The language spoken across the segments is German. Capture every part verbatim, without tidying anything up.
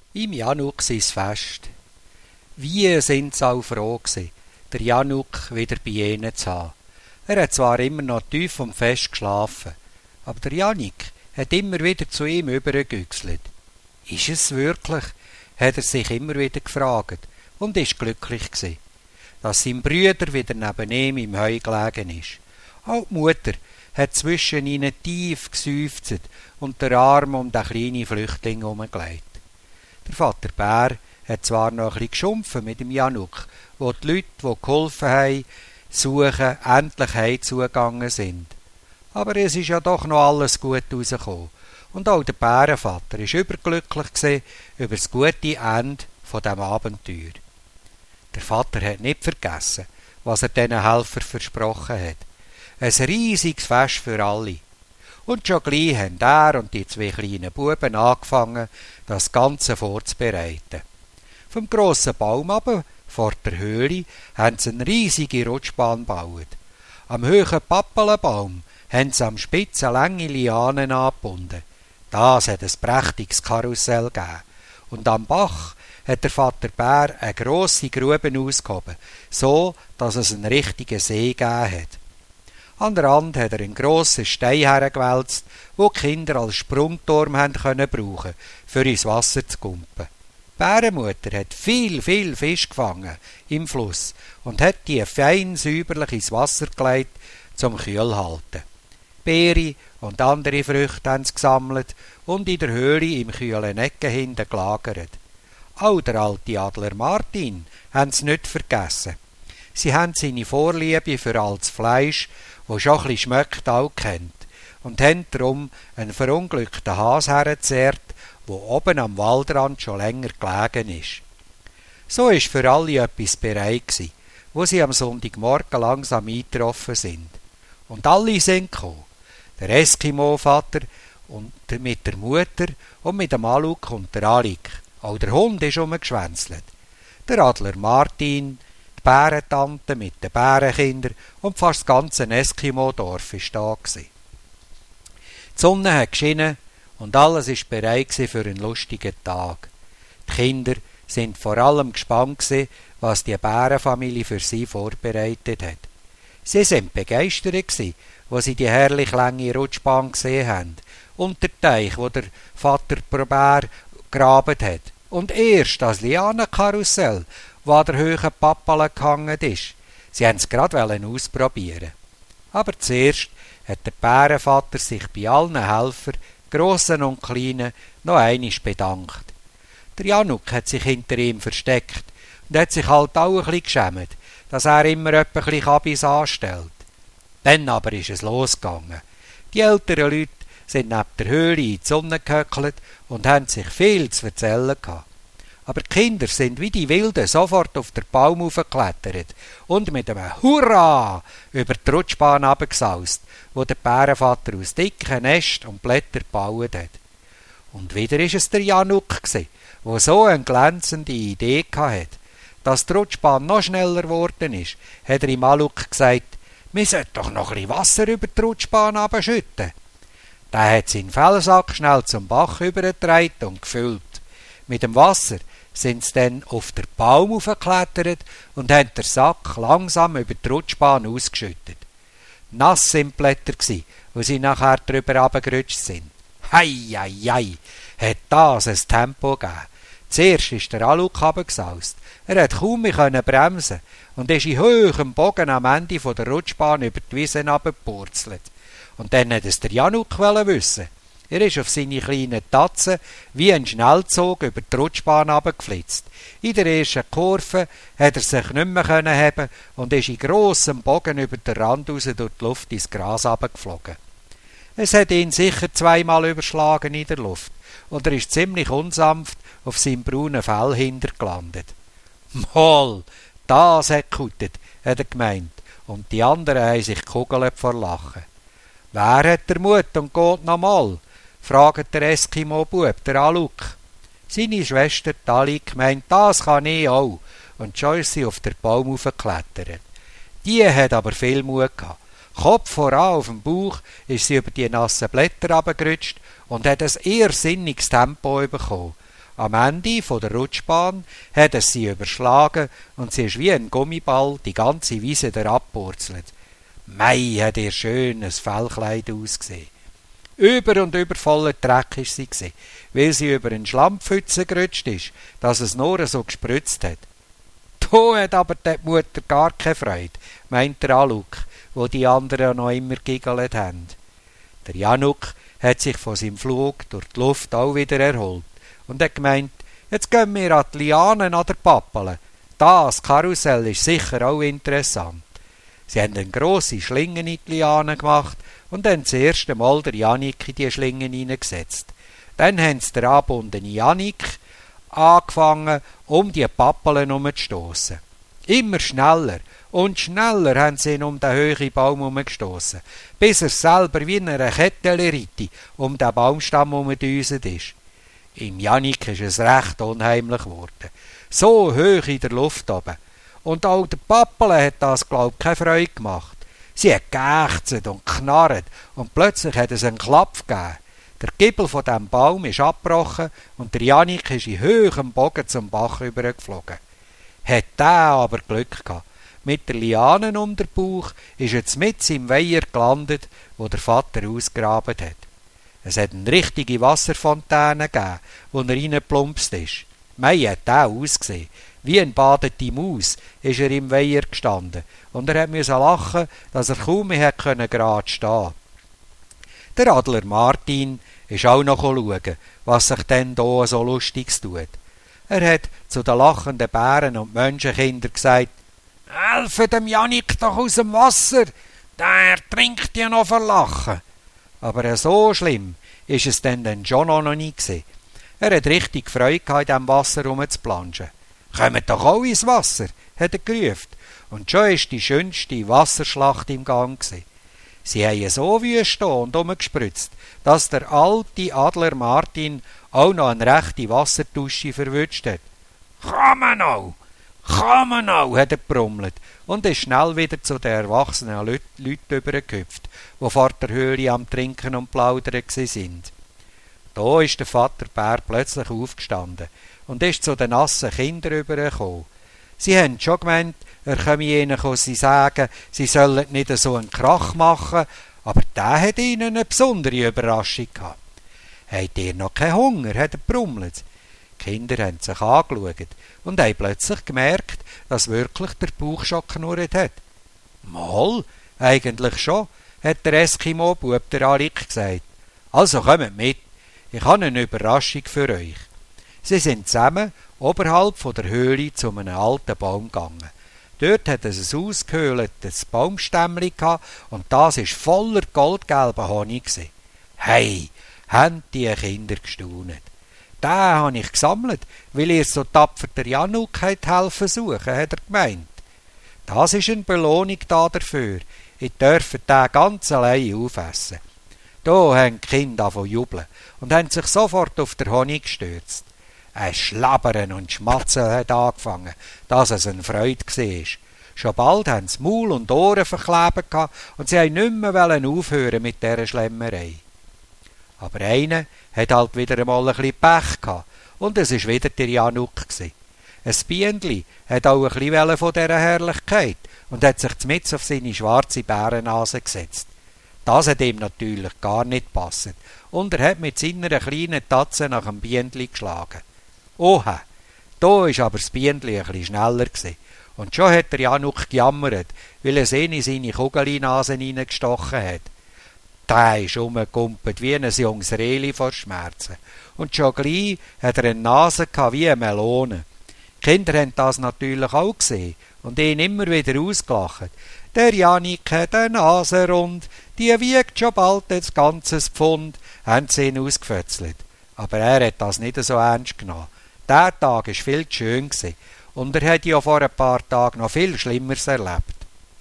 Im Januk sein Fest. Wie sind sie auch froh gewesen, der Januk wieder bei ihnen zu haben. Er hat zwar immer noch tief und fest geschlafen, aber der Janik hat immer wieder zu ihm übergegüchselt. Ist es wirklich? Hat er sich immer wieder gefragt und ist glücklich gewesen, dass sein Brüder wieder neben ihm im Heu gelegen ist. Auch die Mutter hat zwischen ihnen tief geseufzt und den Arm um den kleinen Flüchtling herumgelegt. Der Vater Bär hat zwar noch ein bisschen geschumpfen mit dem Januk, wo die Leute, die geholfen haben, suchen, endlich heimzugegangen sind. Aber es ist ja doch noch alles gut rausgekommen. Und auch der Bärenvater war überglücklich gewesen über das gute Ende von diesem Abenteuer. Der Vater hat nicht vergessen, was er diesen Helfern versprochen hat. Ein riesiges Fest für alle. Und schon gleich haben er und die zwei kleinen Buben angefangen, das Ganze vorzubereiten. Vom grossen Baum aber, vor der Höhle, haben sie eine riesige Rutschbahn gebaut. Am hohen Pappelenbaum haben sie am spitzen lange Lianen angebunden. Das hat ein prächtiges Karussell gegeben. Und am Bach hat der Vater Bär eine grosse Grube ausgehoben, so dass es einen richtigen See gegeben hat. An der Rand hat er einen grossen Stein hergewälzt, wo die Kinder als Sprungturm haben können brauchen, für ins Wasser zu kumpen. Die Bärenmutter hat viel, viel Fisch gefangen im Fluss und hat die fein säuberlich ins Wasser gelegt, zum Kühl halten. Beere und andere Früchte haben sie gesammelt und in der Höhle im kühlen Ecken hinten gelagert. Auch der alte Adler Martin haben sie nicht vergessen. Sie haben seine Vorliebe für altes Fleisch, wo schon ein bisschen schmeckt, auch kennt, und haben darum einen verunglückten Has hergezerrt, wo oben am Waldrand schon länger gelegen ist. So ist für alle etwas bereit gewesen, wo sie am Sonntagmorgen langsam eingetroffen sind. Und alle sind gekommen. Der Eskimo-Vater und mit der Mutter und mit dem Aluk und der Alik. Auch der Hund ist rumgeschwänzelt. Der Adler Martin, die Bärentante mit den Bärenkindern und fast das ganze Eskimo-Dorf war da gewesen. Die Sonne hat geschienen und alles war bereit für einen lustigen Tag. Die Kinder sind vor allem gespannt gewesen, was die Bärenfamilie für sie vorbereitet hat. Sie sind begeistert gewesen, wo sie die herrlich lange Rutschbahn gesehen haben und der Teich, wo der Vater Bär gegraben hat. Und erst das Lianenkarussell, wo an der hohen Pappale gehangen ist. Sie wollten es gerade ausprobieren. Aber zuerst hat der Bärenvater sich bei allen Helfern, grossen und kleinen, noch einmal bedankt. Der Januk hat sich hinter ihm versteckt und hat sich halt auch ein bisschen geschämt, dass er immer etwa ein bisschen Kabis anstellt. Dann aber ist es losgegangen. Die älteren Leute sind neben der Höhle in die Sonne gehöckelt und haben sich viel zu erzählen gehabt. Aber die Kinder sind wie die Wilden sofort auf den Baum aufgeklettert und mit einem Hurra über die Rutschbahn runtergesaust, wo der Bärenvater aus dicken Ästen und Blättern gebaut hat. Und wieder ist es der Januk gsi, wo so eine glänzende Idee hatte. Dass die Rutschbahn noch schneller geworden ist, hat er im Aluk gesagt, wir sollten doch noch ein bisschen Wasser über die Rutschbahn abschütten. Der hat seinen Fellsack schnell zum Bach übergetragen und gefüllt. Mit dem Wasser sind sie dann auf den Baum aufgeklettert und haben den Sack langsam über die Rutschbahn ausgeschüttet. Nass sind die Blätter gsi, wo sie nachher drüber runtergerutscht sind. Hei, hei, hei, hat das ein Tempo gegeben. Zuerst ist der Aluk runtergesaust. Er hat kaum mehr bremsen und ist in hohem Bogen am Ende der Rutschbahn über die Wiese runtergepurzelt. Und dann hat es der Januk wissen. Er ist auf seine kleinen Tatzen wie ein Schnellzug über die Rutschbahn runtergeflitzt. In der ersten Kurve hat er sich nicht mehr heben und ist in grossem Bogen über den Rand raus durch die Luft ins Gras runtergeflogen. Es hat ihn sicher zweimal überschlagen in der Luft und er ist ziemlich unsanft auf seinem braunen Fell hintergelandet. Moll, das hat gekutet, hat er gemeint, und die anderen haben sich gekugelt vor Lachen. Wer hat der Mut und geht noch mal? Fragt der Eskimo-Bub, der Aluk. Seine Schwester Talik meint, das kann ich auch, und schon ist sie auf den Baum aufgeklettert. Die hat aber viel Mut gehabt. Kopf voran auf dem Bauch ist sie über die nassen Blätter runtergerutscht und hat ein irrsinniges Tempo bekommen. Am Ende von der Rutschbahn hat es sie überschlagen und sie ist wie ein Gummiball die ganze Wiese abpurzelt. Mei, hat ihr schönes Fellkleid ausgesehen. Über und über voller Dreck ist sie gewesen, weil sie über einen Schlammpfützen gerutscht ist, dass es nur so gespritzt hat. Da hat aber die Mutter gar keine Freude, meint der Aluk, wo die anderen noch immer giggelt haben. Der Januk hat sich von seinem Flug durch die Luft auch wieder erholt und hat gemeint, jetzt gehen wir an die Lianen an der Pappele. Das Karussell ist sicher auch interessant. Sie haben eine grosse Schlinge in die Lianen gemacht und dann das erste Mal der Janik in die Schlingen hineingesetzt. Dann haben sie den angebundenen Janik angefangen, um die Pappelen herumzustossen. Immer schneller und schneller haben sie ihn um den hohen Baum herumgestossen, bis er selber wie in einer Kettelritte um den Baumstamm herumgedüset ist. Im Janik ist es recht unheimlich geworden. So hoch in der Luft oben. Und auch der Pappele hat das, glaub ich, keine Freude gemacht. Sie hat geächzt und knarrt und plötzlich hat es einen Klapp gegeben. Der Giebel von dem Baum ist abgebrochen und der Janik ist in hohem Bogen zum Bach übergeflogen. Hat der aber Glück gehabt. Mit der Liane um den Bauch ist er mit im Weiher gelandet, wo der Vater ausgegraben hat. Es hat eine richtige Wasserfontäne gegeben, wo er reingeplumpst ist. Mei hat der ausgesehen. Wie eine badete Maus ist er im Weiher gestanden und er musste lachen, dass er kaum mehr gerade stehen konnte. Der Adler Martin ist auch noch schauen, was sich denn da so Lustiges tut. Er hat zu den lachenden Bären und Menschenkindern gesagt, »Helfe dem Janik doch aus dem Wasser, der trinkt ja noch vor Lachen.« Aber so schlimm ist es denn dann schon noch nie gewesen. Er hat richtig Freude gehabt, in diesem Wasser rumzuplanschen. »Kommt doch auch ins Wasser«, hat er gerufen, und schon war die schönste Wasserschlacht im Gang gewesen. Sie haben so wüst und umgespritzt, dass der alte Adler Martin auch noch eine rechte Wasserdusche verwünscht hat. »Kann man auch, kann man auch«, hat er gebrummelt und ist schnell wieder zu den erwachsenen Leuten übergehüpft, die vor der Höhle am Trinken und Plaudern sind. Da ist der Vater Bär plötzlich aufgestanden und ist zu den nassen Kindern übergekommen. Sie haben schon gemeint, er komme ihnen sie sagen, sie sollen nicht so einen Krach machen, aber der hat ihnen eine besondere Überraschung gehabt. »Habt ihr noch keinen Hunger?« hat er brummelt. Die Kinder haben sich angeschaut und haben plötzlich gemerkt, dass wirklich der Bauch schon geknurrt hat. »Mal, eigentlich schon«, hat der Eskimo-Bub der Arik gesagt. »Also kommt mit, ich habe eine Überraschung für euch.« Sie sind zusammen oberhalb von der Höhle zu einem alten Baum gegangen. Dort hat es ein ausgehöhltes Baumstämmchen gehabt und das war voller goldgelber Honig. Hey, haben die Kinder gestaunt. Den habe ich gesammelt, weil ihr so tapfer der Januk helfen suchen, hat er gemeint. Das ist eine Belohnung da dafür. Ich dürfe den ganz allein aufessen. Da haben die Kinder angefangen zu jubeln und haben sich sofort auf den Honig gestürzt. Ein Schlabbern und Schmatzen hat angefangen, dass es eine Freude war. Schon bald haben sie Maul und Ohren verklebt und sie wollten nicht mehr aufhören mit dieser Schlemmerei. Aber einer hat halt wieder einmal ein bisschen Pech gehabt und es war wieder der Januk. Ein Bienenli hat auch ein bisschen von dieser Herrlichkeit und hat sich mitten auf seine schwarze Bärennase gesetzt. Das hat ihm natürlich gar nicht gepasst und er hat mit seiner kleinen Tatze nach dem Bienenli geschlagen. Oha, da war aber das Bienenli ein bisschen schneller gewesen. Und schon hat der Januk gejammert, weil er ihn in seine Kugelinase hineingestochen hat. Der ist rumgekumpelt wie ein junges Rehli vor Schmerzen. Und schon gleich hat er eine Nase gehabt wie eine Melone. Die Kinder haben das natürlich auch gesehen und ihn immer wieder ausgelacht. Der Janik hat eine Nase rund, die wiegt schon bald ein ganzes Pfund, haben sie ihn ausgefötzelt. Aber er hat das nicht so ernst genommen. Der Tag war viel zu schön und er hat ja vor ein paar Tagen noch viel Schlimmeres erlebt.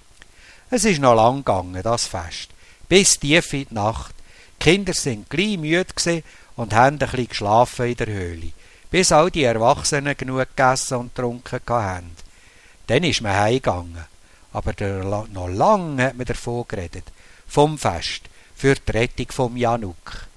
Es ist noch lang gegangen, das Fest, bis tief in die Nacht. Die Kinder sind gleich müde und haben ein bisschen geschlafen in der Höhle, bis all die Erwachsenen genug gegessen und getrunken hatten. Dann ist man heimgegangen, aber der, noch lange hat man davon geredet, vom Fest, für die Rettung vom Januk.